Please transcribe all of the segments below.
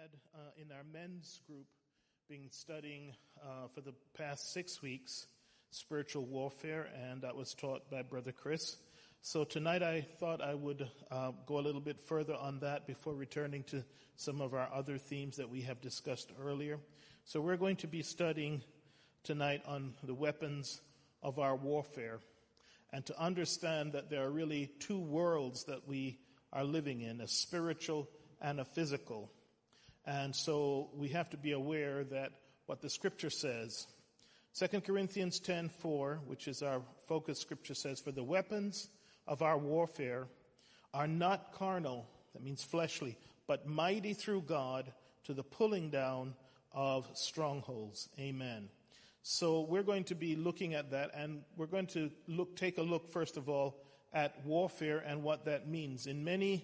had in our men's group been studying for the past 6 weeks spiritual warfare, and that was taught by Brother Chris. So tonight I thought I would go a little bit further on that before returning to some of our other themes that we have discussed earlier. So we're going to be studying tonight on the weapons of our warfare, and to understand that there are really two worlds that we are living in, a spiritual and a physical. And so we have to be aware that what the scripture says, 2 Corinthians 10:4, which is our focus scripture, says, "For the weapons of our warfare are not carnal," that means fleshly, "but mighty through God to the pulling down of strongholds." Amen. So we're going to be looking at that, and we're going to take a look first of all at warfare and what that means. In many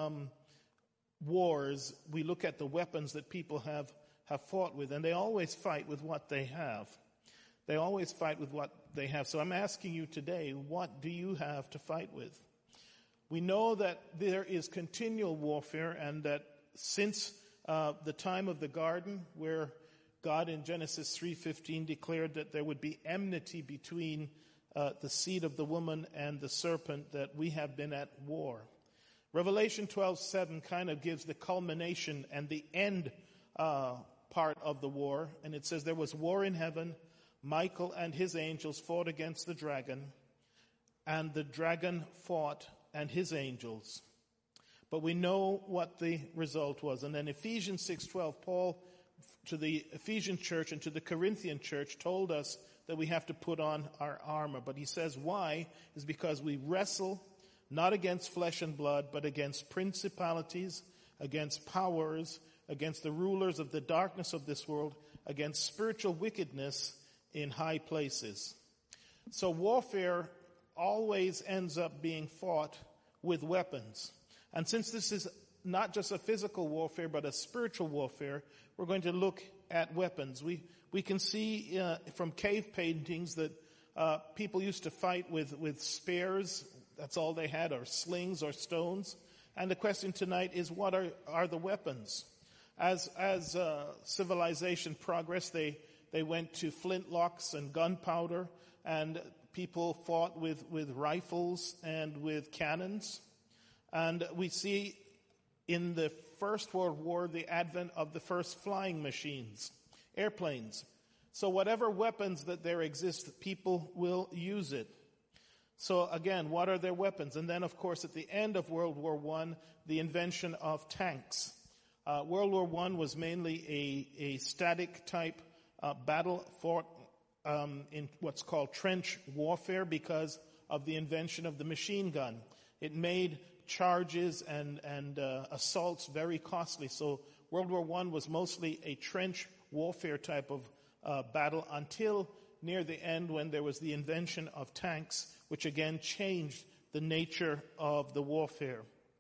wars, we look at the weapons that people have fought with, and they always fight with what they have. They always fight with what they have. So I'm asking you today, what do you have to fight with? We know that there is continual warfare, and that since the time of the garden, where God in Genesis 3:15 declared that there would be enmity between the seed of the woman and the serpent, that we have been at war. Revelation 12:7 kind of gives the culmination and the end part of the war. And it says, "There was war in heaven. Michael and his angels fought against the dragon, and the dragon fought and his angels." But we know what the result was. And then Ephesians 6:12, Paul to the Ephesian church and to the Corinthian church told us that we have to put on our armor. But he says why is because we wrestle not against flesh and blood, but against principalities, against powers, against the rulers of the darkness of this world, against spiritual wickedness in high places. So warfare always ends up being fought with weapons. And since this is not just a physical warfare, but a spiritual warfare, we're going to look at weapons. We can see from cave paintings that people used to fight with spears. That's all they had, or slings or stones. And the question tonight is, what are the weapons? As civilization progressed, they went to flintlocks and gunpowder, and people fought with rifles and with cannons. And we see in the First World War the advent of the first flying machines, airplanes. So whatever weapons that there exist, people will use it. So again, what are their weapons? And then, of course, at the end of World War I, the invention of tanks. World War I was mainly a static type battle fought in what's called trench warfare because of the invention of the machine gun. It made charges and assaults very costly. So World War I was mostly a trench warfare type of battle until near the end, when there was the invention of tanks, which again changed the nature of the warfare.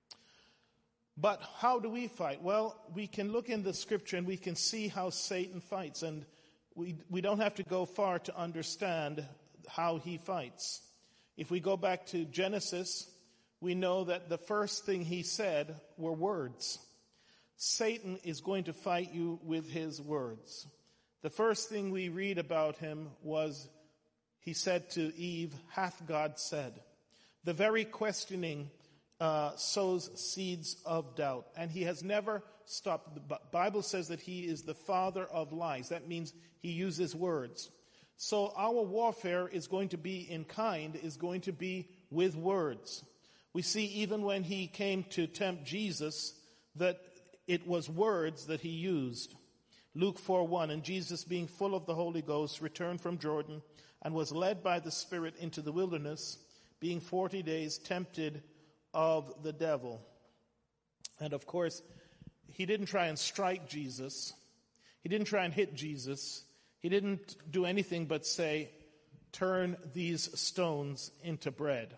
But how do we fight? Well, we can look in the scripture and we can see how Satan fights, and we don't have to go far to understand how he fights. If we go back to Genesis, we know that the first thing he said were words. Satan is going to fight you with his words. The first thing we read about him was, he said to Eve, "Hath God said?" The very questioning sows seeds of doubt. And he has never stopped. The Bible says that he is the father of lies. That means he uses words. So our warfare is going to be in kind, is going to be with words. We see even when he came to tempt Jesus that it was words that he used. Luke 4:1, "And Jesus, being full of the Holy Ghost, returned from Jordan and was led by the Spirit into the wilderness, being 40 days tempted of the devil." And of course, he didn't try and strike Jesus. He didn't try and hit Jesus. He didn't do anything but say, "Turn these stones into bread."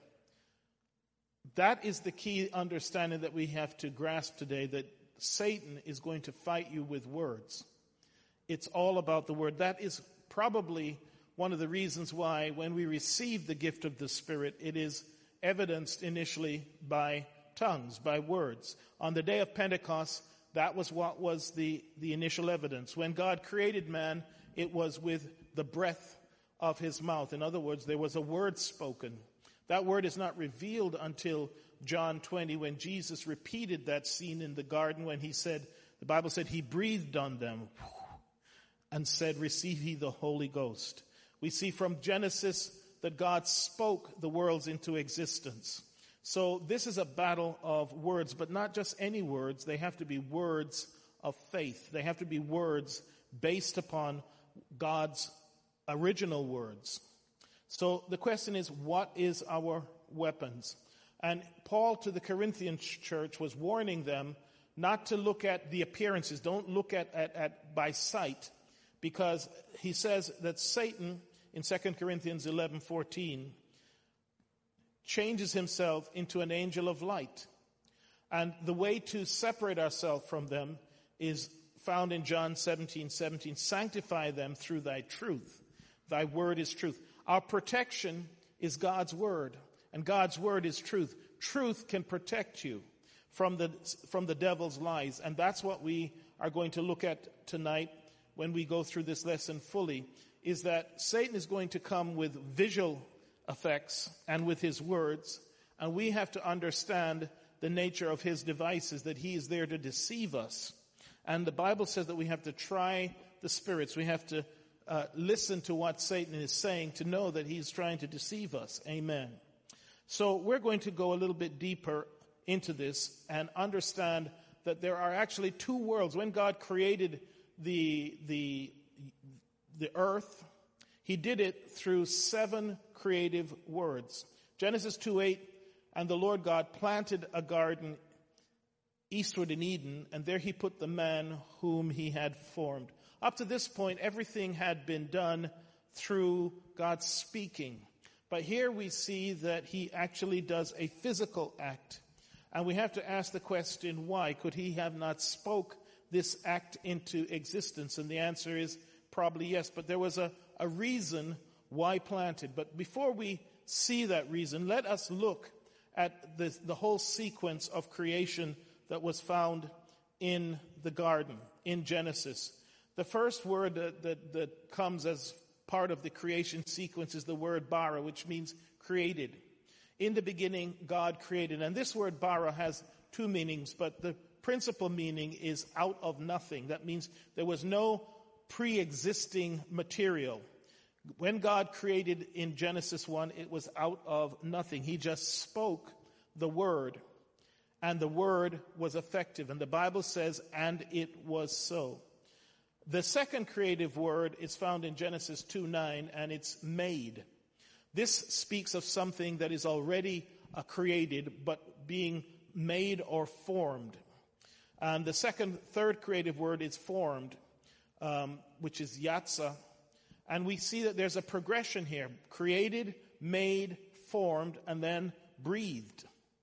That is the key understanding that we have to grasp today, that Satan is going to fight you with words. It's all about the word. That is probably one of the reasons why when we receive the gift of the Spirit, it is evidenced initially by tongues, by words. On the day of Pentecost, That was what was the initial evidence. When God created man, it was with the breath of his mouth. In other words, there was a word spoken. That word is not revealed until John 20, when Jesus repeated that scene in the garden when he said, the Bible said he breathed on them and said, receive ye the Holy Ghost. We see from Genesis that God spoke the worlds into existence. So this is a battle of words, but not just any words. They have to be words of faith. They have to be words based upon God's original words. So the question is, what is our weapons? And Paul to the Corinthian church was warning them not to look at the appearances. Don't look at by sight, because he says that Satan in 2 Corinthians 11:14 changes himself into an angel of light. And the way to separate ourselves from them is found in John 17:17. Sanctify them through thy truth. Thy word is truth. Our protection is God's word, and God's word is truth. Truth can protect you from the devil's lies, and that's what we are going to look at tonight when we go through this lesson fully, is that Satan is going to come with visual effects and with his words, and we have to understand the nature of his devices, that he is there to deceive us. And the Bible says that we have to try the spirits. We have to listen to what Satan is saying to know that he's trying to deceive us. Amen. So we're going to go a little bit deeper into this and understand that there are actually two worlds. When God created the earth, he did it through 7 creative words. Genesis 2:8, and the Lord God planted a garden eastward in Eden, and there he put the man whom he had formed. Up to this point, everything had been done through God speaking. But here we see that he actually does a physical act. And we have to ask the question, why? Could he have not spoke this act into existence? And the answer is probably yes. But there was a reason why planted. But before we see that reason, let us look at the whole sequence of creation that was found in the garden, in Genesis. The first word that comes as part of the creation sequence is the word bara, which means created. In the beginning, God created. And this word bara has 2 meanings, but the principal meaning is out of nothing. That means there was no pre-existing material. When God created in Genesis 1, it was out of nothing. He just spoke the word, and the word was effective. And the Bible says, and it was so. The second creative word is found in Genesis 2:9, and it's made. This speaks of something that is already created, but being made or formed. And the third creative word is formed, which is yatsa. And we see that there's a progression here. Created, made, formed, and then breathed.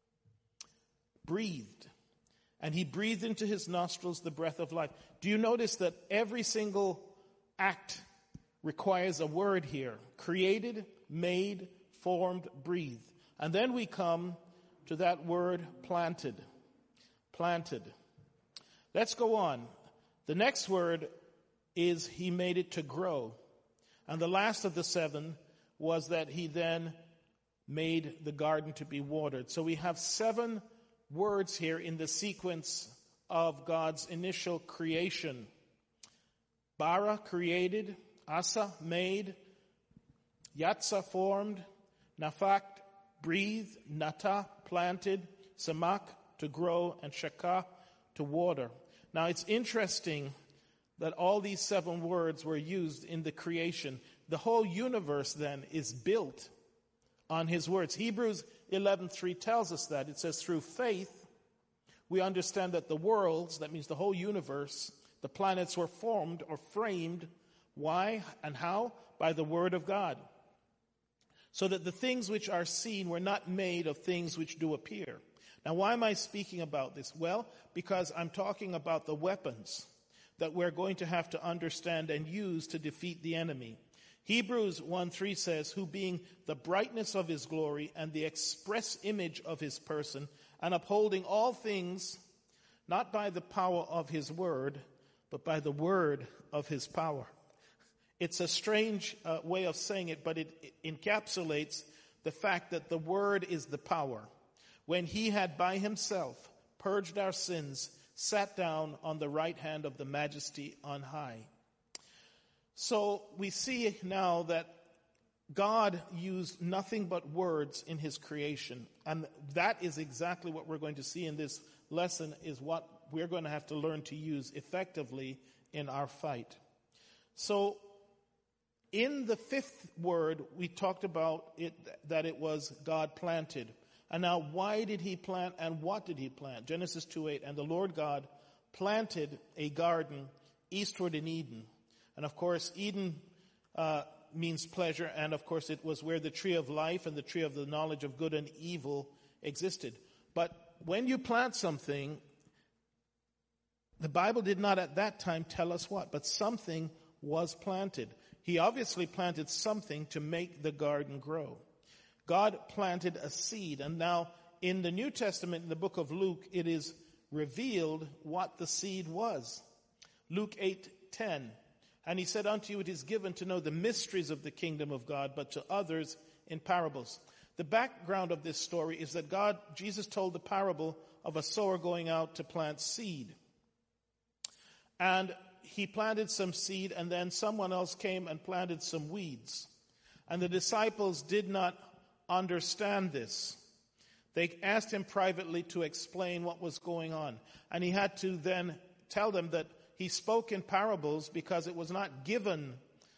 Breathed. And he breathed into his nostrils the breath of life. Do you notice that every single act requires a word here? Created, made, formed, breathed. And then we come to that word planted. Planted. Let's go on. The next word is he made it to grow. And the last of the 7 was that he then made the garden to be watered. So we have 7 words here in the sequence of God's initial creation. Bara, created. Asa, made. Yatsa, formed. Nafak, breathed. Nata, planted. Samak, to grow. And Shaka, to water. Now it's interesting that all these 7 words were used in the creation. The whole universe then is built on his words. Hebrews 11:3 tells us that. It says, through faith, we understand that the worlds, that means the whole universe, the planets were formed or framed. Why and how? By the word of God. So that the things which are seen were not made of things which do appear. Now, why am I speaking about this? Well, because I'm talking about the weapons that we're going to have to understand and use to defeat the enemy. Hebrews 1:3 says, who being the brightness of his glory and the express image of his person, and upholding all things not by the power of his word, but by the word of his power. It's a strange way of saying it, but it encapsulates the fact that the word is the power. When he had by himself purged our sins, sat down on the right hand of the majesty on high. So we see now that God used nothing but words in his creation. And that is exactly what we're going to see in this lesson, is what we're going to have to learn to use effectively in our fight. So in the fifth word, we talked about it, that it was God planted. And now, why did he plant and what did he plant? Genesis 2:8, and the Lord God planted a garden eastward in Eden. And of course, Eden means pleasure, and of course it was where the tree of life and the tree of the knowledge of good and evil existed. But when you plant something, the Bible did not at that time tell us what, but something was planted. He obviously planted something to make the garden grow. God planted a seed, and now in the New Testament, in the book of Luke, it is revealed what the seed was. Luke 8:10, and he said unto you, it is given to know the mysteries of the kingdom of God, but to others in parables. The background of this story is that Jesus told the parable of a sower going out to plant seed. And he planted some seed, and then someone else came and planted some weeds. And the disciples did not understand this. They asked him privately to explain what was going on. And he had to then tell them that he spoke in parables because it was not given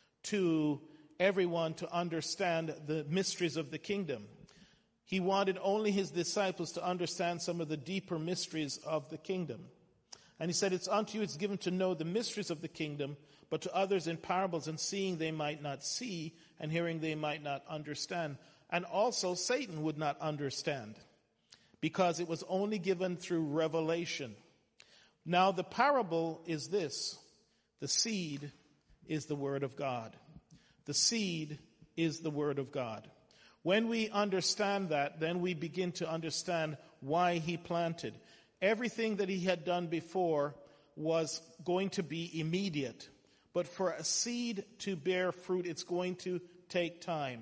to everyone to understand the mysteries of the kingdom. He wanted only his disciples to understand some of the deeper mysteries of the kingdom. And he said, it's unto you it's given to know the mysteries of the kingdom, but to others in parables, and seeing they might not see, and hearing they might not understand. And also Satan would not understand, because it was only given through revelation. Now the parable is this: the seed is the word of God. The seed is the word of God. When we understand that, then we begin to understand why he planted. Everything that he had done before was going to be immediate. But for a seed to bear fruit, it's going to take time.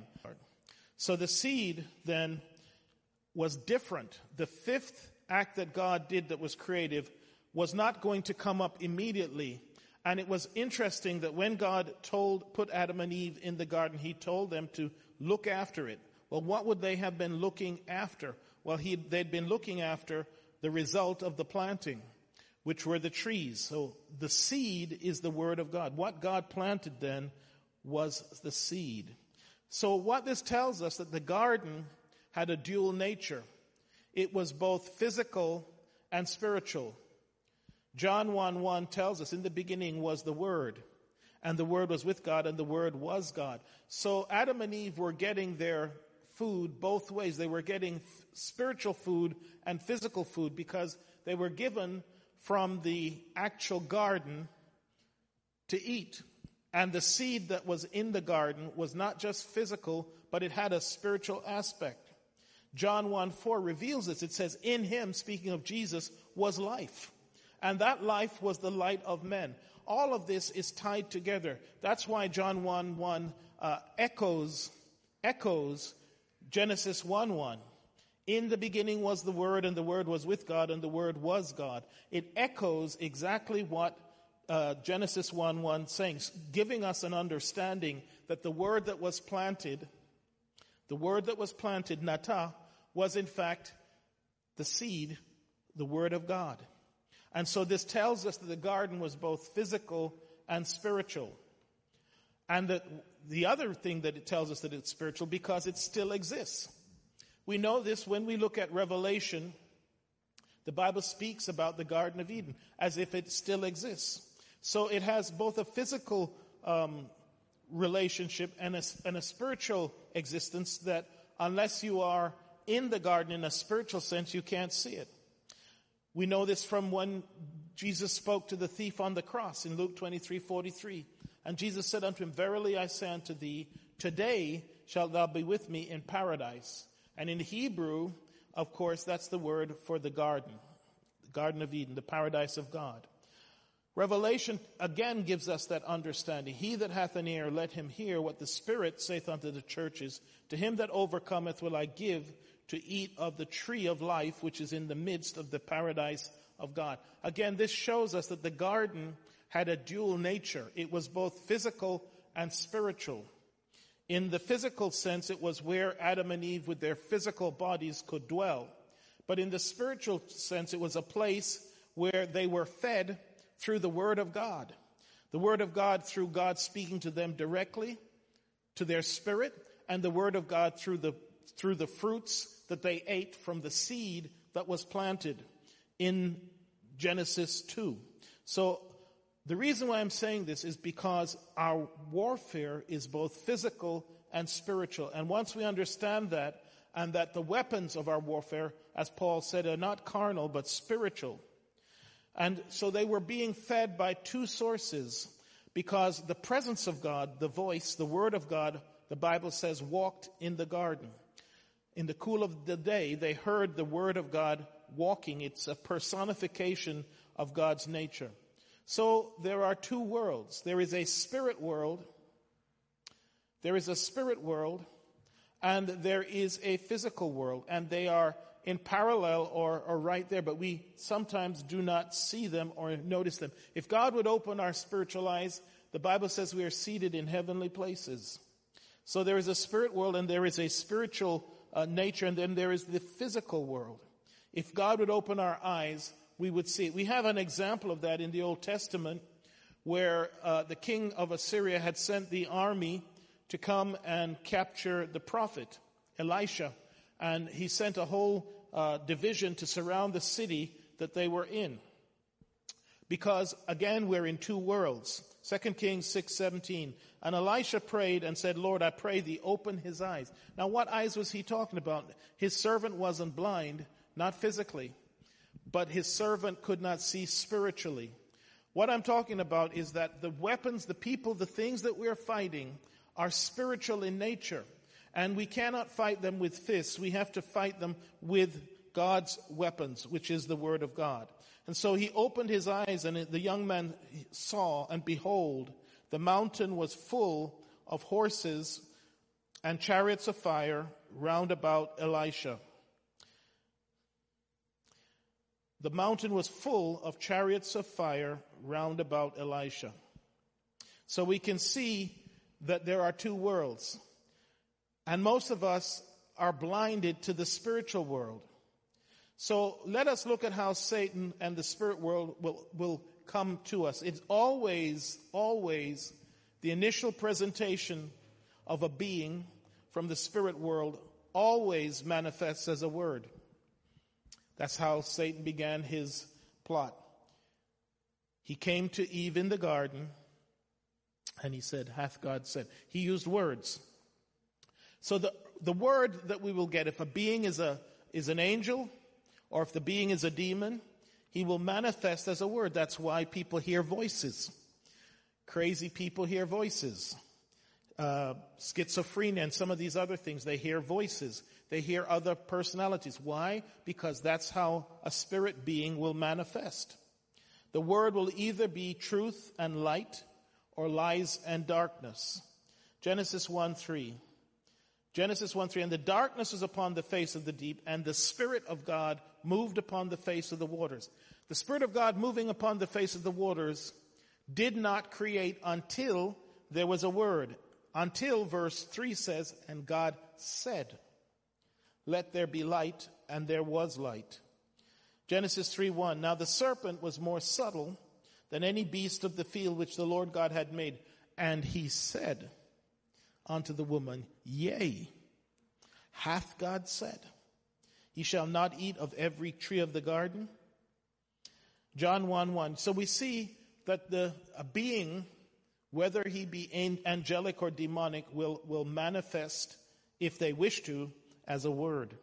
So the seed then was different. The fifth act that God did that was creative was not going to come up immediately. And it was interesting that when God put Adam and Eve in the garden, he told them to look after it. Well, what would they have been looking after? Well, they'd been looking after the result of the planting, which were the trees. So the seed is the word of God. What God planted then was the seed. So what this tells us, that the garden had a dual nature. It was both physical and spiritual. John 1:1 tells us, in the beginning was the Word, and the Word was with God, and the Word was God. So Adam and Eve were getting their food both ways. They were getting spiritual food and physical food, because they were given from the actual garden to eat. And the seed that was in the garden was not just physical, but it had a spiritual aspect. John 1:4 reveals this. It says, in him, speaking of Jesus, was life. And that life was the light of men. All of this is tied together. That's why John 1:1 echoes Genesis 1:1. In the beginning was the Word, and the Word was with God, and the Word was God. It echoes exactly what Genesis 1:1 saying, giving us an understanding that the word that was planted, Nata, was in fact the seed, the Word of God. And so this tells us that the garden was both physical and spiritual. And that the other thing that it tells us that it's spiritual, because it still exists. We know this when we look at Revelation. The Bible speaks about the Garden of Eden as if it still exists. So it has both a physical relationship and a spiritual existence that unless you are in the garden in a spiritual sense, you can't see it. We know this from when Jesus spoke to the thief on the cross in Luke 23:43. And Jesus said unto him, verily I say unto thee, today shalt thou be with me in paradise. And in Hebrew, of course, that's the word for the garden. Garden of Eden, the paradise of God. Revelation again gives us that understanding. He that hath an ear, let him hear what the Spirit saith unto the churches. To him that overcometh will I give to eat of the tree of life, which is in the midst of the paradise of God. Again, this shows us that the garden had a dual nature. It was both physical and spiritual. In the physical sense, it was where Adam and Eve with their physical bodies could dwell. But in the spiritual sense, it was a place where they were fed through the Word of God. The Word of God through God speaking to them directly, to their spirit, and the Word of God through the fruits that they ate from the seed that was planted in Genesis 2. So the reason why I'm saying this is because our warfare is both physical and spiritual. And once we understand that, and that the weapons of our warfare, as Paul said, are not carnal but spiritual. And so they were being fed by two sources, because the presence of God, the voice, the Word of God, the Bible says, walked in the garden. In the cool of the day, they heard the Word of God walking. It's a personification of God's nature. So there are two worlds. There is a spirit world. There is a spirit world, and there is a physical world. And they are in parallel or right there, but we sometimes do not see them or notice them. If God would open our spiritual eyes, the Bible says we are seated in heavenly places. So there is a spirit world and there is a spiritual nature, and then there is the physical world. If God would open our eyes, we would see it. We have an example of that in the Old Testament where the king of Assyria had sent the army to come and capture the prophet, Elisha. And he sent a whole division to surround the city that they were in. Because, again, we're in two worlds. 2 Kings 6:17. And Elisha prayed and said, Lord, I pray thee, open his eyes. Now, what eyes was he talking about? His servant wasn't blind, not physically, but his servant could not see spiritually. What I'm talking about is that the weapons, the people, the things that we're fighting are spiritual in nature. And we cannot fight them with fists. We have to fight them with God's weapons, which is the Word of God. And so he opened his eyes, and the young man saw, and behold, the mountain was full of horses and chariots of fire round about Elisha. The mountain was full of chariots of fire round about Elisha. So we can see that there are two worlds. And most of us are blinded to the spiritual world. So let us look at how Satan and the spirit world will come to us. It's always the initial presentation of a being from the spirit world always manifests as a word. That's how Satan began his plot. He came to Eve in the garden and he said, hath God said. He used words. So the word that we will get, if a being is an angel, or if the being is a demon, he will manifest as a word. That's why people hear voices. Crazy people hear voices. Schizophrenia and some of these other things, they hear voices. They hear other personalities. Why? Because that's how a spirit being will manifest. The word will either be truth and light or lies and darkness. Genesis 1:3. Genesis 1:3, and the darkness was upon the face of the deep, and the Spirit of God moved upon the face of the waters. The Spirit of God moving upon the face of the waters did not create until there was a word. Until verse 3 says, and God said, let there be light, and there was light. Genesis 3:1, now the serpent was more subtle than any beast of the field which the Lord God had made. And he said unto the woman, yea, hath God said, ye shall not eat of every tree of the garden? John 1:1. So we see that a being, whether he be angelic or demonic, will manifest, if they wish to, as a word.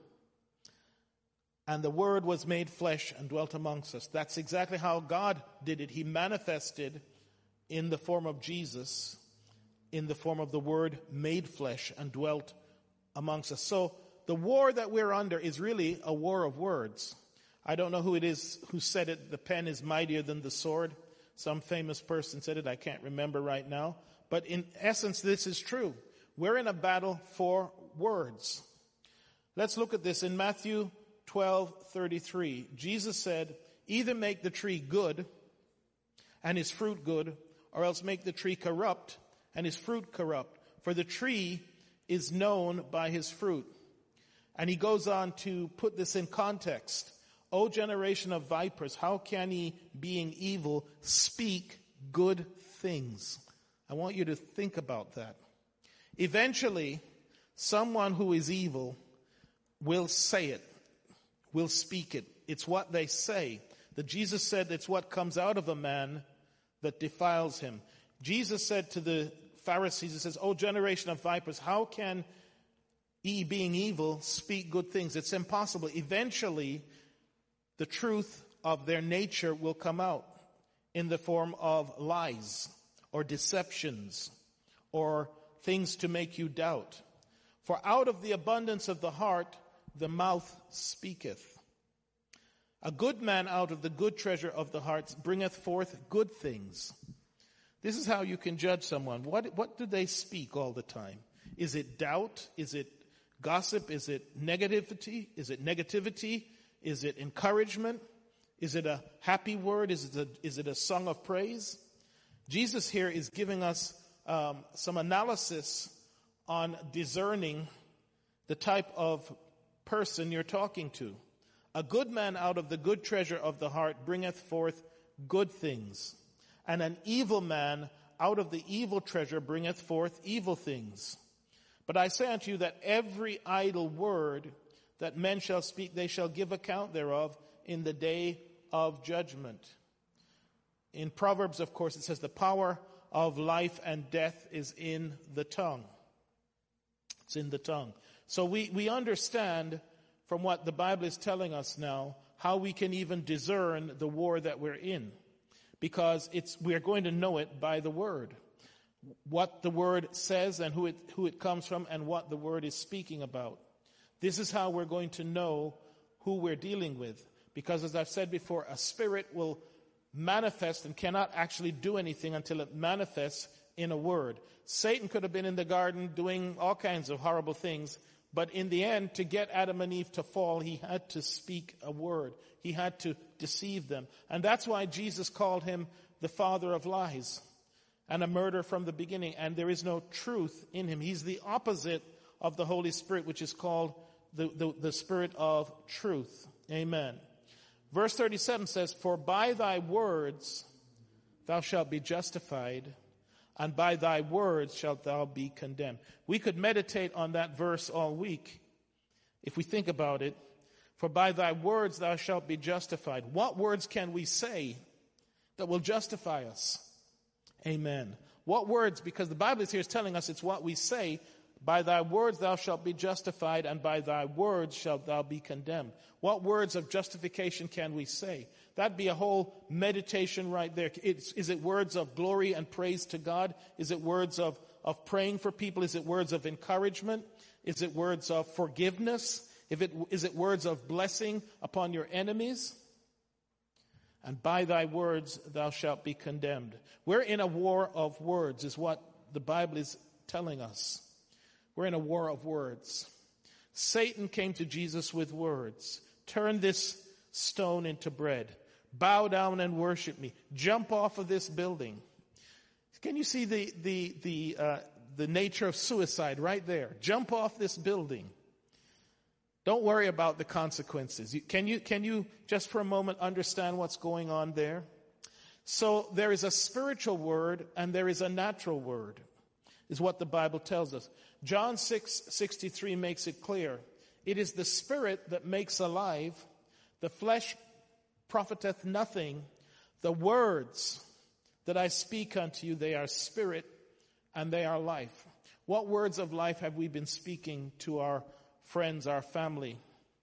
And the word was made flesh and dwelt amongst us. That's exactly how God did it. He manifested in the form of Jesus, in the form of the Word made flesh and dwelt amongst us. So the war that we're under is really a war of words. I don't know who it is who said it. The pen is mightier than the sword. Some famous person said it. I can't remember right now. But in essence, this is true. We're in a battle for words. Let's look at this in Matthew 12:33. Jesus said, either make the tree good and his fruit good, or else make the tree corrupt and his fruit corrupt. For the tree is known by his fruit. And he goes on to put this in context. O generation of vipers, how can ye, being evil, speak good things? I want you to think about that. Eventually, someone who is evil will say it, will speak it. It's what they say. That Jesus said it's what comes out of a man that defiles him. Jesus said to the Pharisees, he says, O generation of vipers, how can ye, being evil, speak good things? It's impossible. Eventually, the truth of their nature will come out in the form of lies or deceptions or things to make you doubt. For out of the abundance of the heart, the mouth speaketh. A good man out of the good treasure of the heart bringeth forth good things. This is how you can judge someone. What do they speak all the time? Is it doubt? Is it gossip? Is it negativity? Is it negativity? Is it encouragement? Is it a happy word? Is it a song of praise? Jesus here is giving us some analysis on discerning the type of person you're talking to. A good man out of the good treasure of the heart bringeth forth good things, and an evil man out of the evil treasure bringeth forth evil things. But I say unto you that every idle word that men shall speak, they shall give account thereof in the day of judgment. In Proverbs, of course, it says the power of life and death is in the tongue. It's in the tongue. So we understand from what the Bible is telling us now how we can even discern the war that we're in. Because we're going to know it by the word. What the word says and who it comes from and what the word is speaking about. This is how we're going to know who we're dealing with. Because as I've said before, a spirit will manifest and cannot actually do anything until it manifests in a word. Satan could have been in the garden doing all kinds of horrible things, but in the end, to get Adam and Eve to fall, he had to speak a word. He had to deceive them. And that's why Jesus called him the father of lies and a murderer from the beginning. And there is no truth in him. He's the opposite of the Holy Spirit, which is called the Spirit of truth. Amen. Verse 37 says, For by thy words thou shalt be justified, and by thy words shalt thou be condemned. We could meditate on that verse all week if we think about it. For by thy words thou shalt be justified. What words can we say that will justify us? Amen. What words? Because the Bible is here is telling us it's what we say. By thy words thou shalt be justified, and by thy words shalt thou be condemned. What words of justification can we say? That'd be a whole meditation right there. Is it words of glory and praise to God? Is it words of praying for people? Is it words of encouragement? Is it words of forgiveness? Is it words of blessing upon your enemies? And by thy words thou shalt be condemned. We're in a war of words, is what the Bible is telling us. We're in a war of words. Satan came to Jesus with words. Turn this stone into bread. Bow down and worship me. Jump off of this building. Can you see the nature of suicide right there? Jump off this building. Don't worry about the consequences. Can you just for a moment understand what's going on there? So there is a spiritual word and there is a natural word, is what the Bible tells us. John 6:63 makes it clear. It is the spirit that makes alive. The flesh profiteth nothing. The words that I speak unto you, they are spirit and they are life. What words of life have we been speaking to our friends, our family?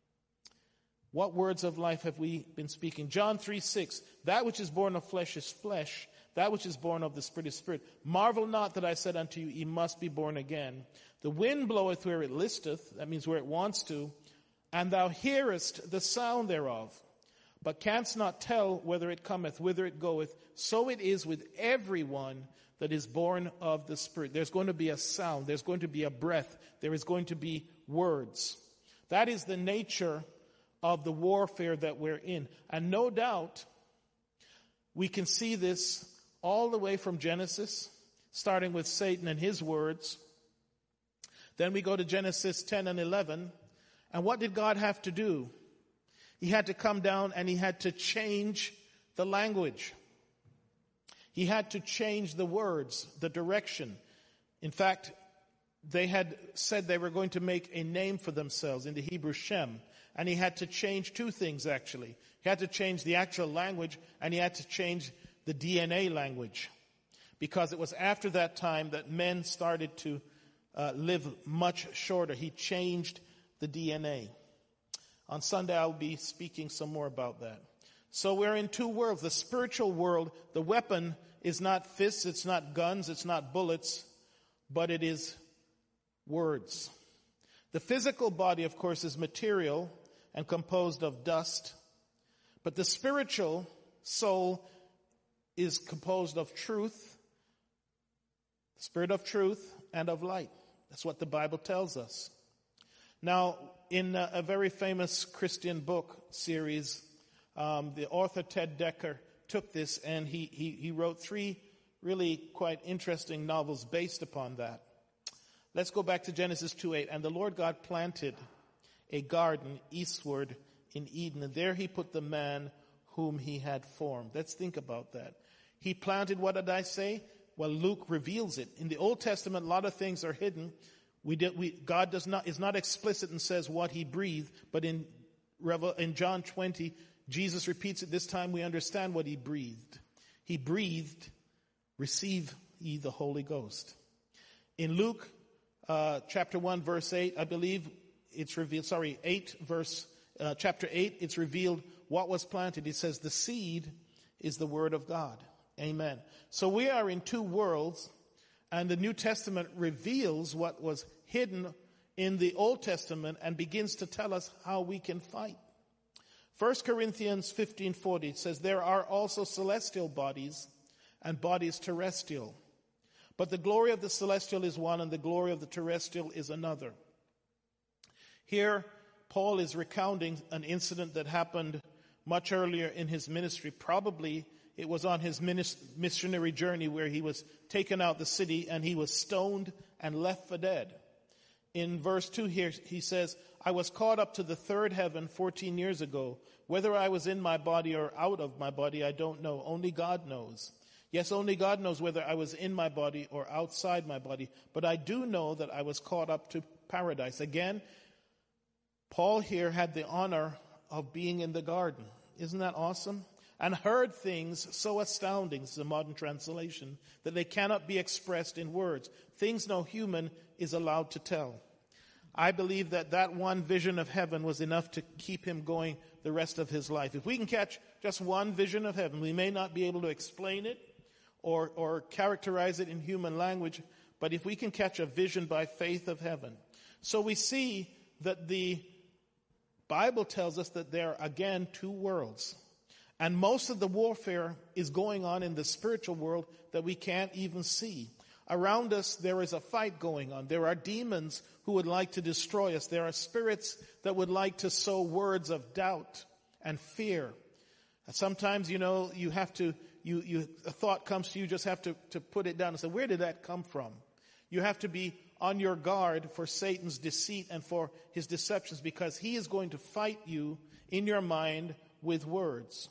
What words of life have we been speaking? John 3:6, that which is born of flesh is flesh. That which is born of the Spirit is spirit. Marvel not that I said unto you, ye must be born again. The wind bloweth where it listeth, that means where it wants to, and thou hearest the sound thereof, but canst not tell whether it cometh, whither it goeth. So it is with everyone that is born of the Spirit. There's going to be a sound. There's going to be a breath. There is going to be words. That is the nature of the warfare that we're in. And no doubt, we can see this all the way from Genesis, starting with Satan and his words. Then we go to Genesis 10 and 11. And what did God have to do? He had to come down and he had to change the language. He had to change the words, the direction. In fact, they had said they were going to make a name for themselves in the Hebrew Shem. And he had to change two things, actually. He had to change the actual language, and he had to change the DNA language. Because it was after that time that men started to live much shorter. He changed the DNA. On Sunday, I'll be speaking some more about that. So we're in two worlds. The spiritual world, the weapon is not fists, it's not guns, it's not bullets, but it is words. The physical body, of course, is material and composed of dust. But the spiritual soul is composed of truth, spirit of truth, and of light. That's what the Bible tells us. Now, in a very famous Christian book series, the author Ted Decker took this and he wrote 3 really quite interesting novels based upon that. Let's go back to Genesis 2:8. And the Lord God planted a garden eastward in Eden, and there he put the man whom he had formed. Let's think about that. He planted, what did I say? Well, Luke reveals it. In the Old Testament, a lot of things are hidden. God is not explicit and says what he breathed, but in John 20, Jesus repeats it. This time we understand what he breathed. He breathed, receive ye the Holy Ghost. In Luke chapter 1, verse 8, I believe it's revealed, chapter 8, it's revealed what was planted. It says the seed is the word of God. Amen. So we are in two worlds, and the New Testament reveals what was hidden in the Old Testament and begins to tell us how we can fight. 1 Corinthians 15:40 says, there are also celestial bodies and bodies terrestrial. But the glory of the celestial is one, and the glory of the terrestrial is another. Here, Paul is recounting an incident that happened much earlier in his ministry. Probably it was on his missionary journey where he was taken out the city and he was stoned and left for dead. In verse 2 here, he says, I was caught up to the third heaven 14 years ago. Whether I was in my body or out of my body, I don't know. Only God knows. Yes, only God knows whether I was in my body or outside my body. But I do know that I was caught up to paradise. Again, Paul here had the honor of being in the garden. Isn't that awesome? And heard things so astounding, this is a modern translation, that they cannot be expressed in words. Things no human is allowed to tell. I believe that one vision of heaven was enough to keep him going the rest of his life. If we can catch just one vision of heaven, we may not be able to explain it or characterize it in human language, but if we can catch a vision by faith of heaven. So we see that the Bible tells us that there are, again, two worlds. And most of the warfare is going on in the spiritual world that we can't even see. Around us, there is a fight going on. There are demons who would like to destroy us. There are spirits that would like to sow words of doubt and fear. And sometimes, you have to, a thought comes to you, just have to put it down and say, where did that come from? You have to be on your guard for Satan's deceit and for his deceptions, because he is going to fight you in your mind with words.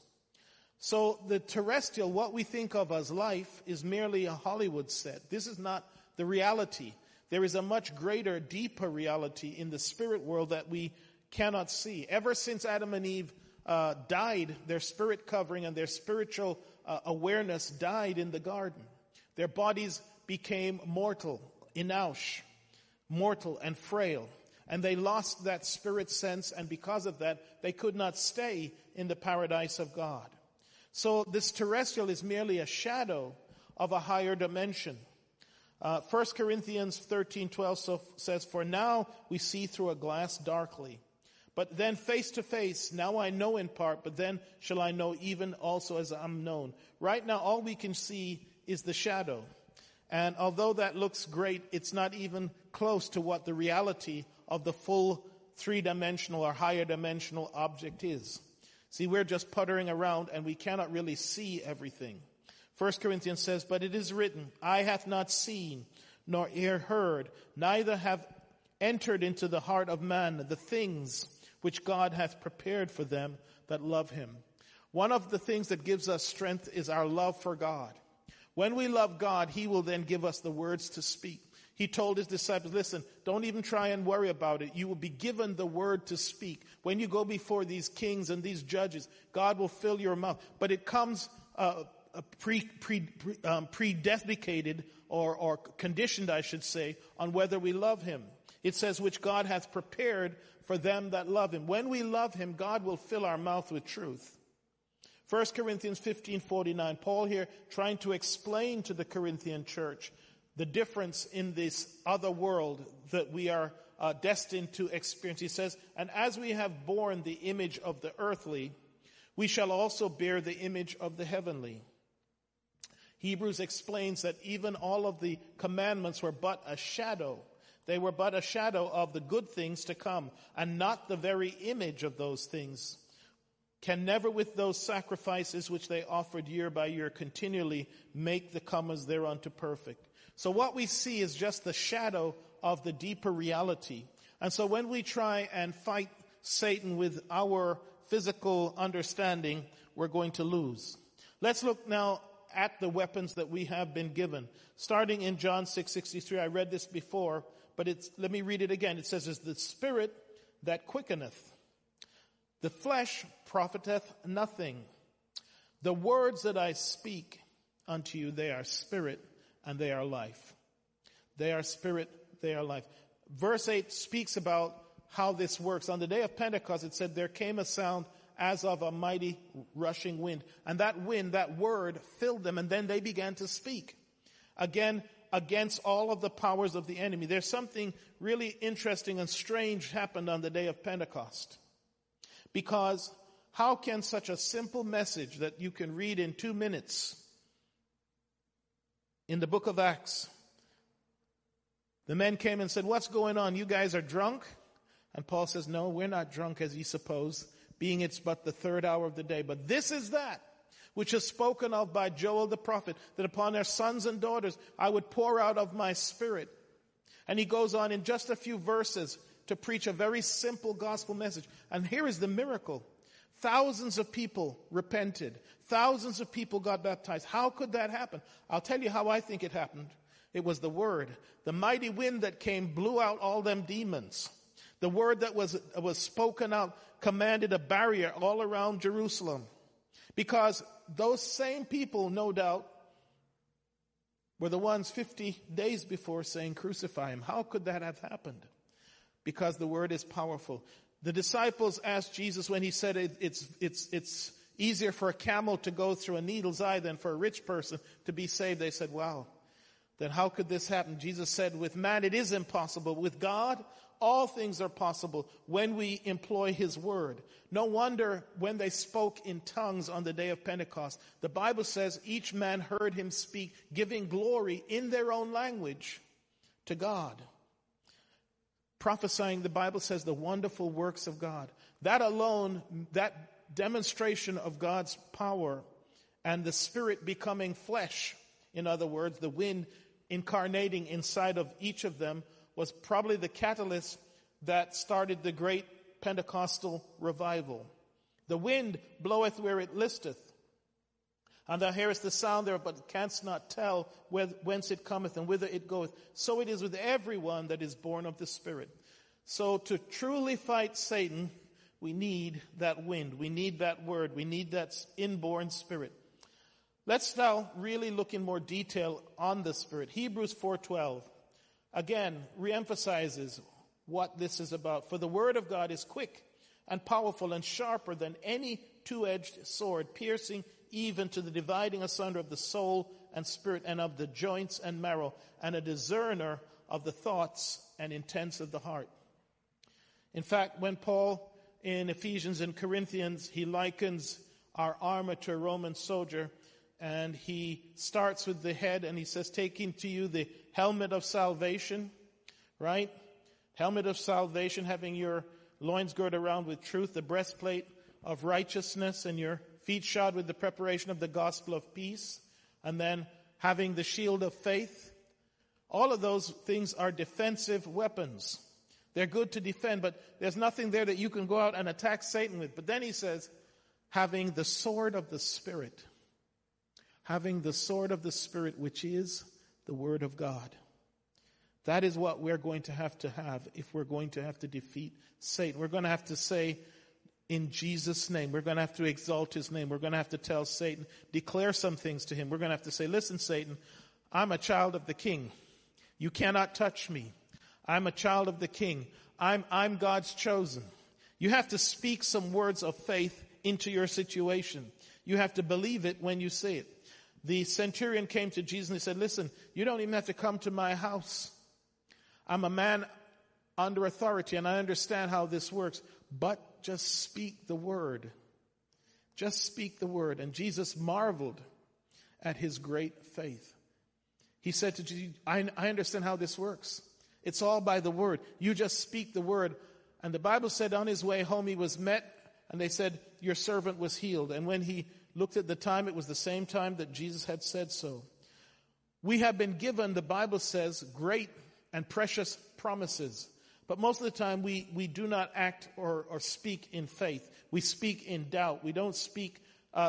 So the terrestrial, what we think of as life, is merely a Hollywood set. This is not the reality. There is a much greater, deeper reality in the spirit world that we cannot see. Ever since Adam and Eve died, their spirit covering and their spiritual awareness died in the garden. Their bodies became mortal, inaush, mortal and frail. And they lost that spirit sense, and because of that, they could not stay in the paradise of God. So this terrestrial is merely a shadow of a higher dimension. 1 Corinthians 13:12 says, for now we see through a glass darkly, But then face to face, now I know in part, but then shall I know even also as I'm known. Right now, all we can see is the shadow. And although that looks great, it's not even close to what the reality of the full three-dimensional or higher dimensional object is. See, we're just puttering around and we cannot really see everything. 1 Corinthians says, but it is written, eye hath not seen, nor ear heard, neither have entered into the heart of man the things which God hath prepared for them that love him. One of the things that gives us strength is our love for God. When we love God, he will then give us the words to speak. He told his disciples, listen, don't even try and worry about it. You will be given the word to speak. When you go before these kings and these judges, God will fill your mouth. But it comes predesticated or conditioned, I should say, on whether we love him. It says, which God hath prepared for them that love him. When we love him, God will fill our mouth with truth. 1 Corinthians 15:49, Paul here trying to explain to the Corinthian church the difference in this other world that we are destined to experience. He says, and as we have borne the image of the earthly, we shall also bear the image of the heavenly. Hebrews explains that even all of the commandments were but a shadow. They were but a shadow of the good things to come, and not the very image of those things. Can never with those sacrifices which they offered year by year continually make the comers thereunto perfect. So what we see is just the shadow of the deeper reality. And so when we try and fight Satan with our physical understanding, we're going to lose. Let's look now at the weapons that we have been given. Starting in John 6:63, I read this before, but let me read it again. It says, it's the spirit that quickeneth. The flesh profiteth nothing. The words that I speak unto you, they are spirit and they are life. They are spirit, they are life. Verse 8 speaks about how this works. On the day of Pentecost, it said, there came a sound as of a mighty rushing wind. And that wind, that word, filled them, and then they began to speak. Again, against all of the powers of the enemy. There's something really interesting and strange happened on the day of Pentecost. Because how can such a simple message that you can read in 2 minutes in the book of Acts, the men came and said, what's going on? You guys are drunk? And Paul says, no, we're not drunk as ye suppose, being it's but the third hour of the day. But this is that which is spoken of by Joel the prophet, that upon their sons and daughters I would pour out of my spirit. And he goes on in just a few verses to preach a very simple gospel message. And here is the miracle. Thousands of people repented. Thousands of people got baptized. How could that happen? I'll tell you how I think it happened. It was the word. The mighty wind that came blew out all them demons. The word that was spoken out commanded a barrier all around Jerusalem. Because those same people, no doubt, were the ones 50 days before saying, crucify him. How could that have happened? Because the word is powerful. The disciples asked Jesus when he said it's easier for a camel to go through a needle's eye than for a rich person to be saved. They said, wow, then how could this happen? Jesus said, with man it is impossible. With God, all things are possible when we employ his word. No wonder when they spoke in tongues on the day of Pentecost, the Bible says each man heard him speak, giving glory in their own language to God. Prophesying, the Bible says, the wonderful works of God. That alone, that demonstration of God's power and the Spirit becoming flesh, in other words, the wind incarnating inside of each of them, was probably the catalyst that started the great Pentecostal revival. The wind bloweth where it listeth, and thou hearest the sound thereof, but canst not tell whence it cometh and whither it goeth. So it is with everyone that is born of the Spirit. So to truly fight Satan, we need that wind. We need that word. We need that inborn Spirit. Let's now really look in more detail on the Spirit. Hebrews 4:12. Again, reemphasizes what this is about. For the word of God is quick and powerful and sharper than any two-edged sword, piercing even to the dividing asunder of the soul and spirit and of the joints and marrow, and a discerner of the thoughts and intents of the heart. In fact, when Paul in Ephesians and Corinthians, he likens our armor to a Roman soldier. And he starts with the head and he says, taking to you the helmet of salvation, right? Helmet of salvation, having your loins girded around with truth, the breastplate of righteousness, and your feet shod with the preparation of the gospel of peace. And then having the shield of faith. All of those things are defensive weapons. They're good to defend, but there's nothing there that you can go out and attack Satan with. But then he says, having the sword of the Spirit. Having the sword of the Spirit, which is the Word of God. That is what we're going to have if we're going to have to defeat Satan. We're going to have to say, in Jesus' name. We're going to have to exalt his name. We're going to have to tell Satan, declare some things to him. We're going to have to say, listen, Satan, I'm a child of the King. You cannot touch me. I'm a child of the King. I'm God's chosen. You have to speak some words of faith into your situation. You have to believe it when you say it. The centurion came to Jesus and he said, listen, you don't even have to come to my house. I'm a man under authority and I understand how this works, but just speak the word. Just speak the word. And Jesus marveled at his great faith. He said to Jesus, I understand how this works. It's all by the word. You just speak the word. And the Bible said on his way home he was met and they said, your servant was healed. And when he looked at the time, it was the same time that Jesus had said so. We have been given, the Bible says, great and precious promises. But most of the time we do not act or speak in faith. We speak in doubt. We don't speak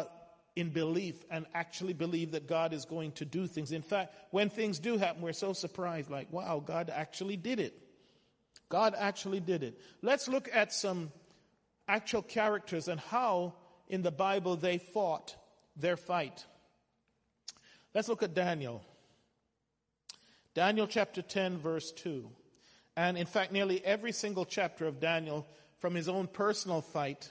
in belief and actually believe that God is going to do things. In fact, when things do happen, we're so surprised, like, wow, God actually did it. God actually did it. Let's look at some actual characters and how in the Bible they fought their fight. Let's look at Daniel. Daniel chapter 10, verse 2. And in fact, nearly every single chapter of Daniel from his own personal fight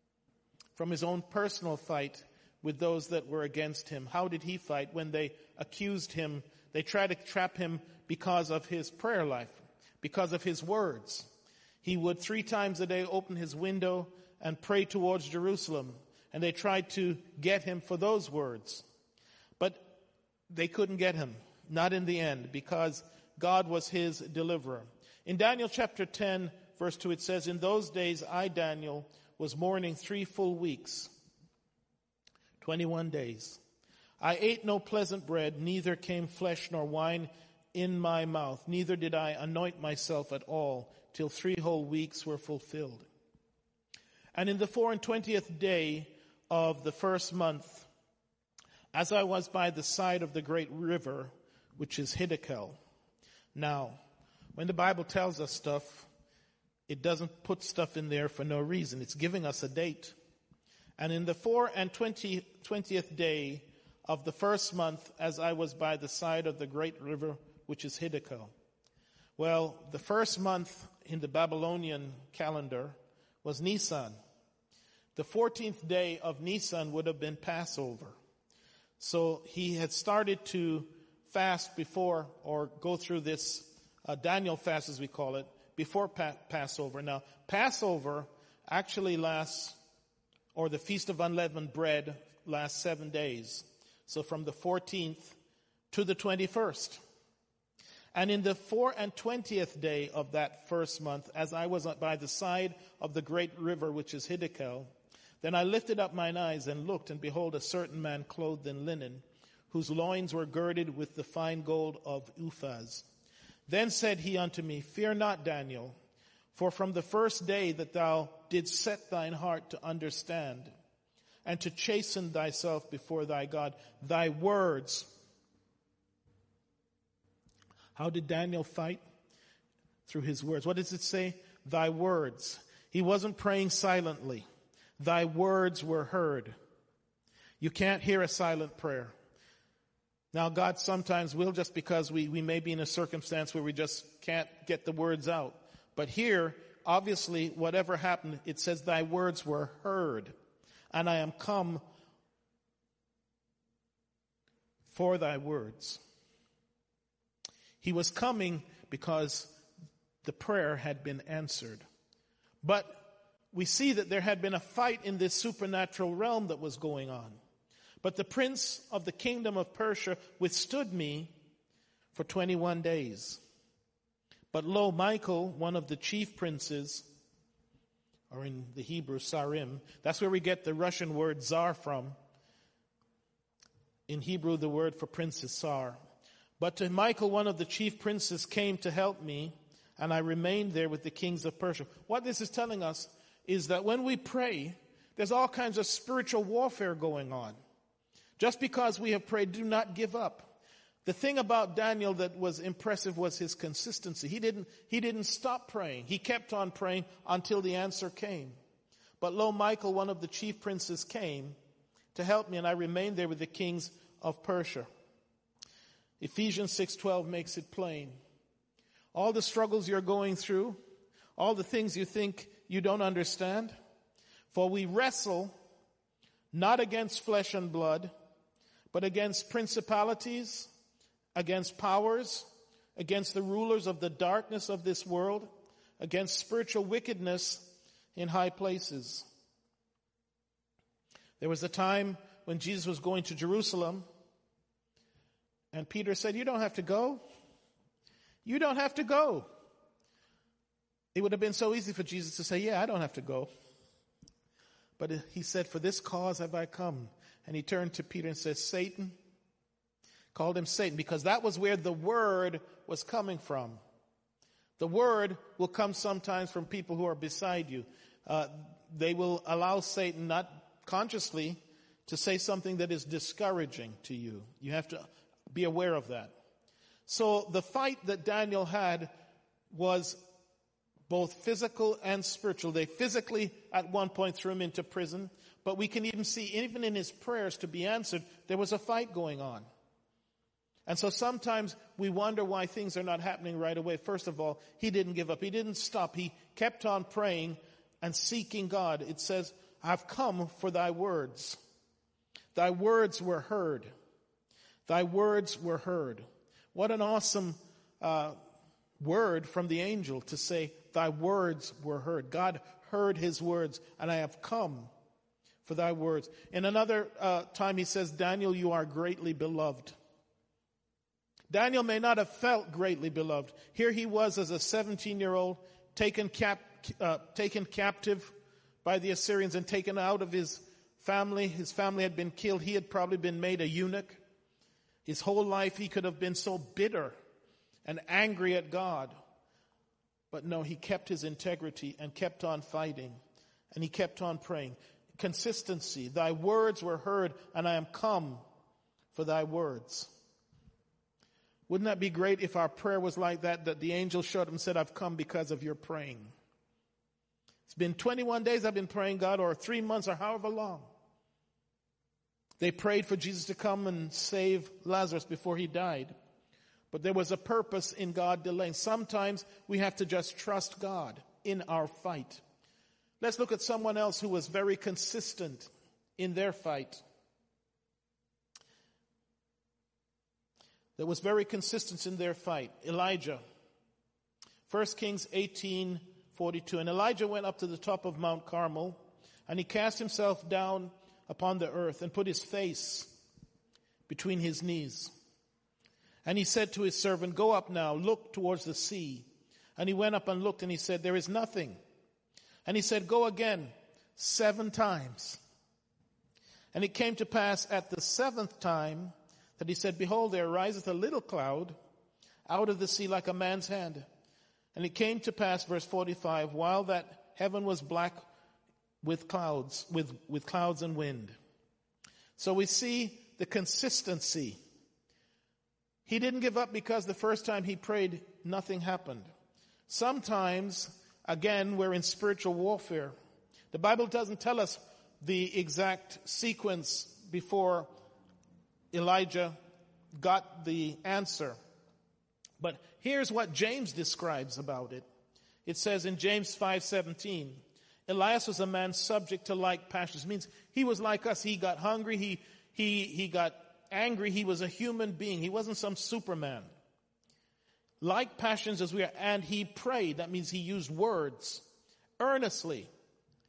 with those that were against him. How did he fight? When they accused him, they tried to trap him because of his prayer life, because of his words. He would 3 times a day open his window and pray towards Jerusalem. And they tried to get him for those words. But they couldn't get him, not in the end, because God was his deliverer. In Daniel chapter 10, verse 2, it says, in those days I, Daniel, was mourning 3 full weeks, 21 days. I ate no pleasant bread, neither came flesh nor wine in my mouth, neither did I anoint myself at all, till 3 whole weeks were fulfilled. And in the 24th day of the first month, as I was by the side of the great river, which is Hiddekel. Now, when the Bible tells us stuff, it doesn't put stuff in there for no reason. It's giving us a date. And in the 24th day of the first month, as I was by the side of the great river, which is Hiddekel. Well, the first month in the Babylonian calendar was Nisan. The 14th day of Nisan would have been Passover. So he had started to fast before, or go through this Daniel fast as we call it, before Passover. Now, Passover actually lasts, or the Feast of Unleavened Bread lasts 7 days. So from the 14th to the 21st. And in the 24th day of that first month, as I was by the side of the great river, which is Hiddekel, then I lifted up mine eyes and looked, and behold, a certain man clothed in linen, whose loins were girded with the fine gold of Uphaz. Then said he unto me, fear not, Daniel, for from the first day that thou didst set thine heart to understand, and to chasten thyself before thy God, thy words. How did Daniel fight? Through his words. What does it say? Thy words. He wasn't praying silently. Thy words were heard. You can't hear a silent prayer. Now, God sometimes will, just because we may be in a circumstance where we just can't get the words out. But here, obviously, whatever happened, it says thy words were heard. And I am come for thy words. He was coming because the prayer had been answered. But we see that there had been a fight in this supernatural realm that was going on. But the prince of the kingdom of Persia withstood me for 21 days. But lo, Michael, one of the chief princes, or in the Hebrew, Sarim, that's where we get the Russian word Tsar from. In Hebrew, the word for prince is Tsar. But to Michael, one of the chief princes, came to help me, and I remained there with the kings of Persia. What this is telling us is that when we pray, there's all kinds of spiritual warfare going on. Just because we have prayed, do not give up. The thing about Daniel that was impressive was his consistency. He didn't stop praying. He kept on praying until the answer came. But lo, Michael, one of the chief princes, came to help me, and I remained there with the kings of Persia. Ephesians 6:12 makes it plain. All the struggles you're going through, all the things you think you don't understand, for we wrestle not against flesh and blood, but against principalities, against powers, against the rulers of the darkness of this world, against spiritual wickedness in high places. There was a time when Jesus was going to Jerusalem, and Peter said, "You don't have to go. You don't have to go." It would have been so easy for Jesus to say, "Yeah, I don't have to go." But he said, "For this cause have I come." And he turned to Peter and said, "Satan," called him Satan, because that was where the word was coming from. The word will come sometimes from people who are beside you. They will allow Satan, not consciously, to say something that is discouraging to you. You have to be aware of that. So the fight that Daniel had was both physical and spiritual. They physically at one point threw him into prison, but we can even see, even in his prayers to be answered, there was a fight going on. And so sometimes we wonder why things are not happening right away. First of all, he didn't give up. He didn't stop. He kept on praying and seeking God. It says, "I've come for thy words. Thy words were heard. Thy words were heard." What an awesome word from the angel to say, "Thy words were heard." God heard his words, and I have come for thy words. In another time he says, "Daniel, you are greatly beloved." Daniel may not have felt greatly beloved. Here he was as a 17-year-old, taken captive by the Assyrians and taken out of his family. His family had been killed. He had probably been made a eunuch. His whole life he could have been so bitter and angry at God. But no, he kept his integrity and kept on fighting. And he kept on praying. Consistency. Thy words were heard, and I am come for thy words. Wouldn't that be great if our prayer was like that the angel showed up and said, "I've come because of your praying. It's been 21 days I've been praying, God," or 3 months, or however long. They prayed for Jesus to come and save Lazarus before he died. But there was a purpose in God delaying. Sometimes we have to just trust God in our fight. Let's look at someone else who was very consistent in their fight. That was very consistent in their fight. Elijah. 1 Kings 18:42. And Elijah went up to the top of Mount Carmel, and he cast himself down upon the earth and put his face between his knees. And he said to his servant, "Go up now, look towards the sea." And he went up and looked, and he said, "There is nothing." And he said, "Go again 7 times. And it came to pass at the 7th time that he said, "Behold, there ariseth a little cloud out of the sea like a man's hand." And it came to pass, verse 45, while that heaven was black with clouds, with clouds and wind. So we see the consistency. He didn't give up because the first time he prayed, nothing happened. Sometimes, again, we're in spiritual warfare. The Bible doesn't tell us the exact sequence before Elijah got the answer. But here's what James describes about it. It says in James 5:17, Elias was a man subject to like passions. It means he was like us. He got hungry. He got angry. He was a human being. He wasn't some Superman. Like passions as we are. And he prayed. That means he used words earnestly.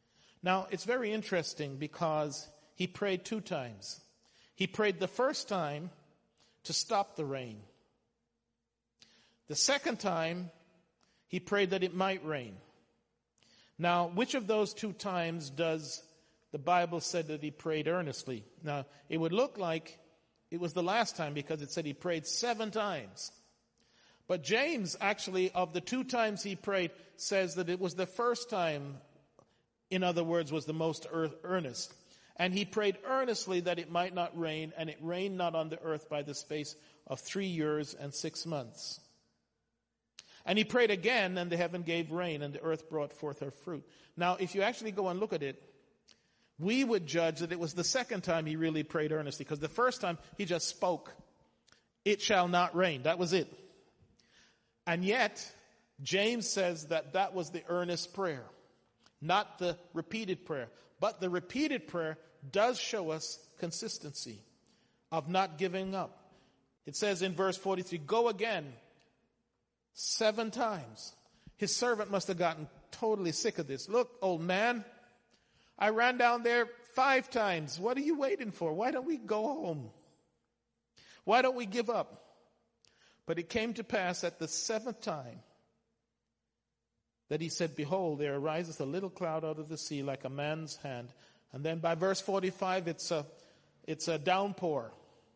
Now, it's very interesting because he prayed 2 times. He prayed the first time to stop the rain. The second time, he prayed that it might rain. Now, which of those 2 times does the Bible say that he prayed earnestly? Now, it would look like it was the last time because it said he prayed 7 times. But James, actually, of the 2 times he prayed, says that it was the first time, in other words, was the most earnest. And he prayed earnestly that it might not rain, and it rained not on the earth by the space of 3 years and 6 months. And he prayed again, and the heaven gave rain, and the earth brought forth her fruit. Now, if you actually go and look at it, we would judge that it was the second time he really prayed earnestly, because the first time he just spoke, "It shall not rain." That was it. And yet, James says that that was the earnest prayer, not the repeated prayer. But the repeated prayer does show us consistency of not giving up. It says in verse 43, "Go again 7 times. His servant must have gotten totally sick of this. "Look, old man, I ran down there 5 times. What are you waiting for? Why don't we go home? Why don't we give up?" But it came to pass at the 7th time that he said, "Behold, there arises a little cloud out of the sea like a man's hand." And then by verse 45, it's a downpour.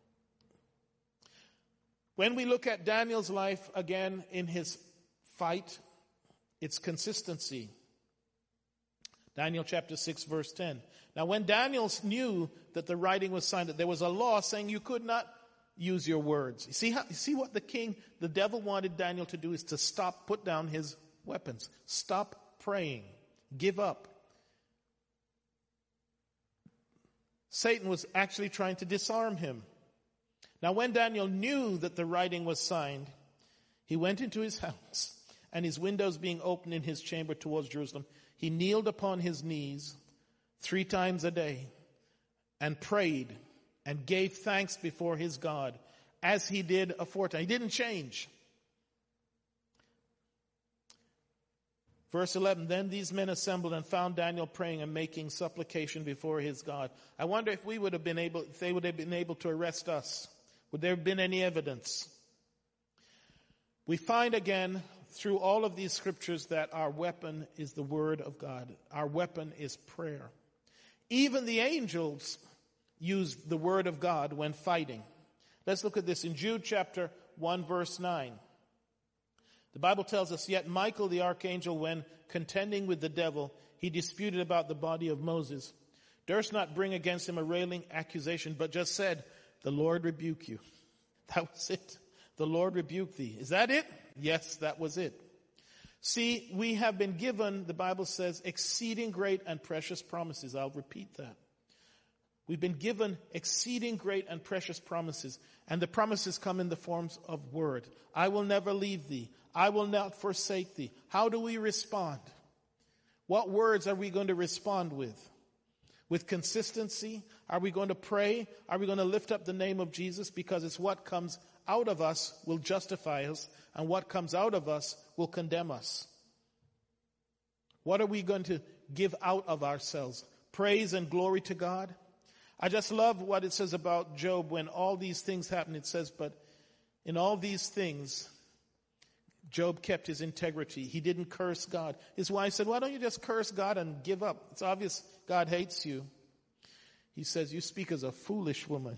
When we look at Daniel's life again in his fight, it's consistency. Daniel chapter 6, verse 10. Now when Daniel knew that the writing was signed, that there was a law saying you could not use your words. You see what the devil wanted Daniel to do is to put down his weapons. Stop praying. Give up. Satan was actually trying to disarm him. Now when Daniel knew that the writing was signed, he went into his house, and his windows being open in his chamber towards Jerusalem, he kneeled upon his knees 3 times a day and prayed and gave thanks before his God as he did aforetime. He didn't change. Verse 11, "Then these men assembled and found Daniel praying and making supplication before his God." I wonder if they would have been able to arrest us. Would there have been any evidence? We find again through all of these scriptures that our weapon is the word of God. Our weapon is prayer. Even the angels use the word of God when fighting. Let's look at this in Jude chapter 1 verse 9. The Bible tells us, "Yet Michael the archangel, when contending with the devil, he disputed about the body of Moses, durst not bring against him a railing accusation, but just said, 'The Lord rebuke you.'" That was it. "The Lord rebuke thee." Is that it? Yes, that was it. See, we have been given, the Bible says, exceeding great and precious promises. I'll repeat that. We've been given exceeding great and precious promises, and the promises come in the forms of word. "I will never leave thee. I will not forsake thee." How do we respond? What words are we going to respond with? With consistency? Are we going to pray? Are we going to lift up the name of Jesus? Because it's what comes out of us will justify us, and what comes out of us will condemn us. What are we going to give out of ourselves? Praise and glory to God? I just love what it says about Job when all these things happen. It says, but in all these things, Job kept his integrity. He didn't curse God. His wife said, "Why don't you just curse God and give up? It's obvious God hates you." He says, "You speak as a foolish woman.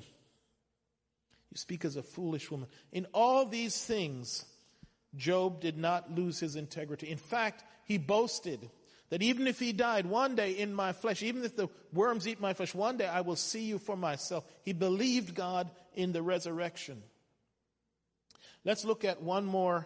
You speak as a foolish woman." In all these things, Job did not lose his integrity. In fact, he boasted that even if he died one day in my flesh, even if the worms eat my flesh, one day I will see you for myself. He believed God in the resurrection. Let's look at one more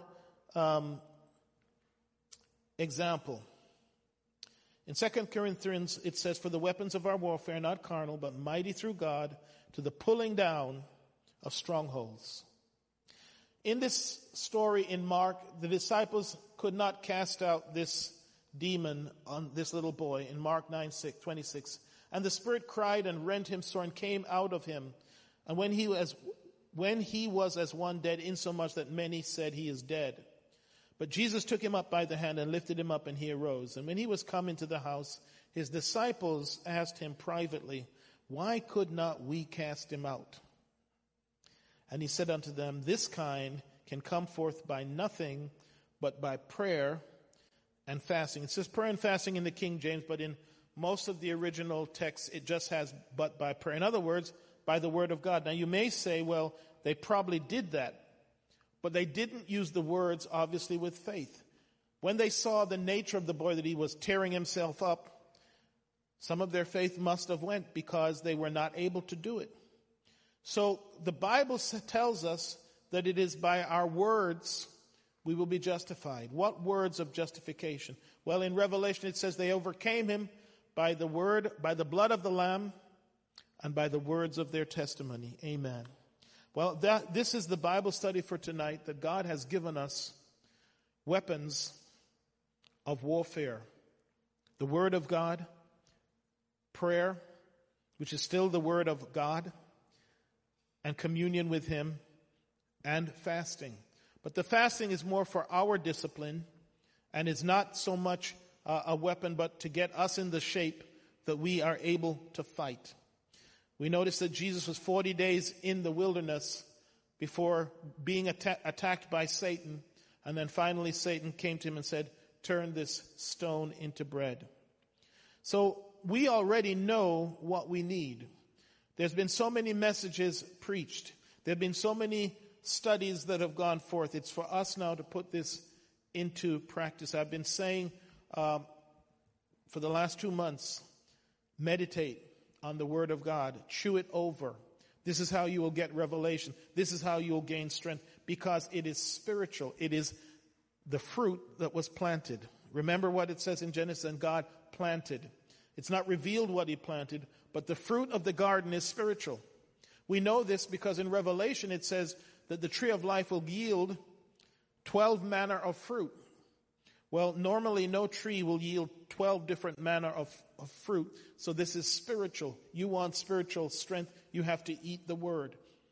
example. In 2 Corinthians, it says, "For the weapons of our warfare are not carnal, but mighty through God to the pulling down of strongholds." In this story in Mark, the disciples could not cast out this demon on this little boy in Mark 9:26. "And the spirit cried and rent him sore and came out of him. And when he was as one dead, insomuch that many said, 'He is dead.' But Jesus took him up by the hand and lifted him up, and he arose. And when he was come into the house, his disciples asked him privately, "Why could not we cast him out?" And he said unto them, "This kind can come forth by nothing but by prayer and fasting." It says prayer and fasting in the King James, but in most of the original texts, it just has "but by prayer." In other words, by the word of God. Now you may say, well, they probably did that, but they didn't use the words, obviously, with faith. When they saw the nature of the boy, that he was tearing himself up, some of their faith must have went because they were not able to do it. So the Bible tells us that it is by our words we will be justified. What words of justification? Well, in Revelation it says they overcame him by the word, by the blood of the Lamb, and by the words of their testimony. Amen. Well, this is the Bible study for tonight, that God has given us weapons of warfare. The Word of God, prayer, which is still the Word of God, and communion with Him, and fasting. But the fasting is more for our discipline, and is not so much a weapon, but to get us in the shape that we are able to fight. We notice that Jesus was 40 days in the wilderness before being attacked by Satan. And then finally Satan came to him and said, "Turn this stone into bread." So we already know what we need. There's been so many messages preached. There have been so many studies that have gone forth. It's for us now to put this into practice. I've been saying for the last 2 months, meditate on the Word of God. Chew it over. This is how you will get revelation. This is how you will gain strength, because it is spiritual. It is the fruit that was planted. Remember what it says in Genesis, and God planted. It's not revealed what He planted, but the fruit of the garden is spiritual. We know this because in Revelation it says that the tree of life will yield 12 manner of fruit. Well, normally no tree will yield 12 different manner of fruit. So this is spiritual. You want spiritual strength, you have to eat the Word.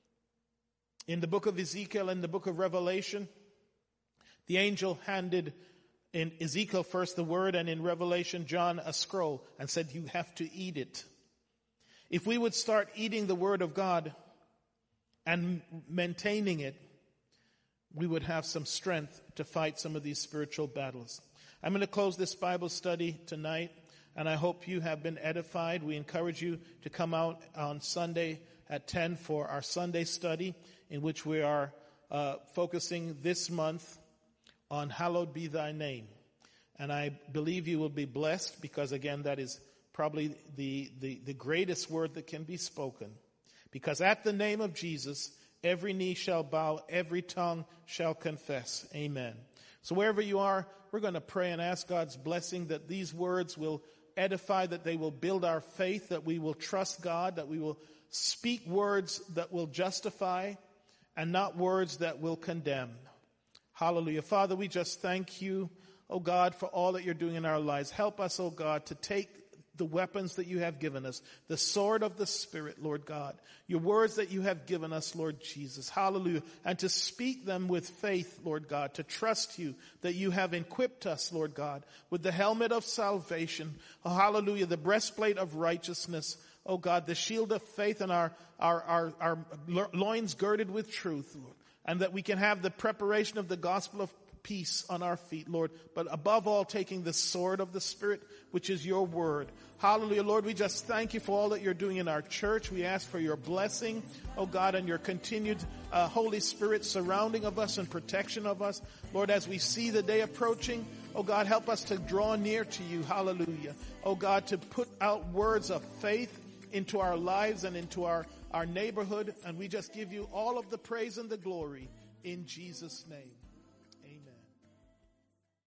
In the book of Ezekiel and the book of Revelation, the angel handed in Ezekiel first the Word, and in Revelation John a scroll, and said you have to eat it. If we would start eating the Word of God and maintaining it, we would have some strength to fight some of these spiritual battles. I'm going to close this Bible study tonight, and I hope you have been edified. We encourage you to come out on Sunday at 10 for our Sunday study, in which we are focusing this month on Hallowed Be Thy Name. And I believe you will be blessed, because again, that is probably the greatest word that can be spoken. Because at the name of Jesus, every knee shall bow, every tongue shall confess. Amen. So wherever you are, we're going to pray and ask God's blessing that these words will edify, that they will build our faith, that we will trust God, that we will speak words that will justify and not words that will condemn. Hallelujah. Father, we just thank you, oh God, for all that you're doing in our lives. Help us, oh God, to take the weapons that you have given us, the sword of the Spirit, Lord God, your words that you have given us, Lord Jesus, hallelujah, and to speak them with faith, Lord God, to trust you that you have equipped us, Lord God, with the helmet of salvation, oh, hallelujah, the breastplate of righteousness, oh God, the shield of faith, and our loins girded with truth, Lord, and that we can have the preparation of the gospel of peace on our feet, Lord, but above all, taking the sword of the Spirit, which is your word. Hallelujah, Lord, we just thank you for all that you're doing in our church. We ask for your blessing, oh God, and your continued Holy Spirit surrounding of us and protection of us. Lord, as we see the day approaching, oh God, help us to draw near to you. Hallelujah. Oh God, to put out words of faith into our lives and into our neighborhood. And we just give you all of the praise and the glory in Jesus' name.